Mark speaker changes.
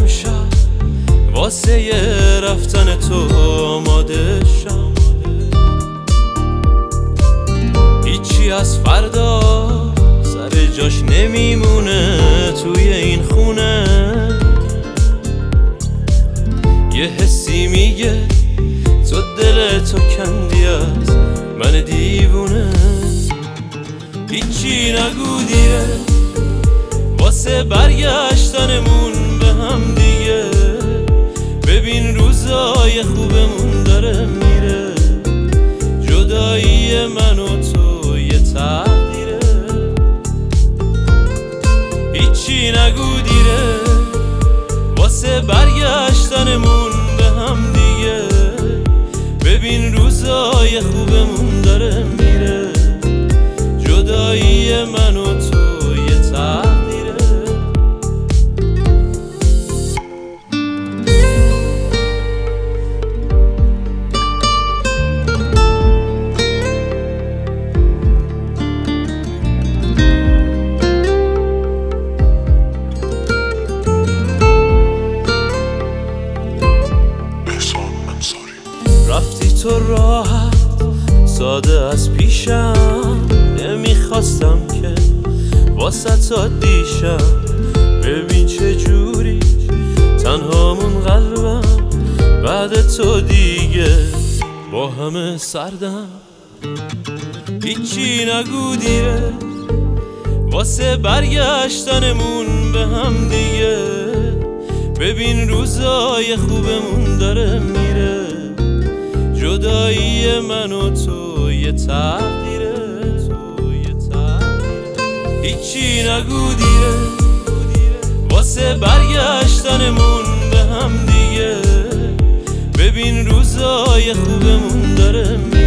Speaker 1: امشب واسه رفتن تو آماده شم. هیچی از فردا سر جاش نمیمونه توی این خونه. یه حسی میگه تو دلتو کندی از من دیوونه. هیچی نگو دیره واسه برگشتنمون به هم دیگه. ببین روزای خوبمون داره میره. جدایی من و تو یه تقدیره. هیچی نگو دیره واسه برگشتنمون به هم دیگه. ببین روزای خوبمون داره میره. جدایی من و تو یه تقدیره. رفتی تو راحت ساده از پیشم. نمیخواستم که واسه تا دیشم. ببین چه جوری تنهامون قلبم بعد تو دیگه با همه سردم. هیچی نگو دیره واسه برگشتنمون به هم دیگه. ببین روزای خوبمون داره میره. جدایی من و تو یه تقدیره. هیچی نگو دیره واسه برگشتنمون به هم دیگه. ببین روزای خوبمون داره میره.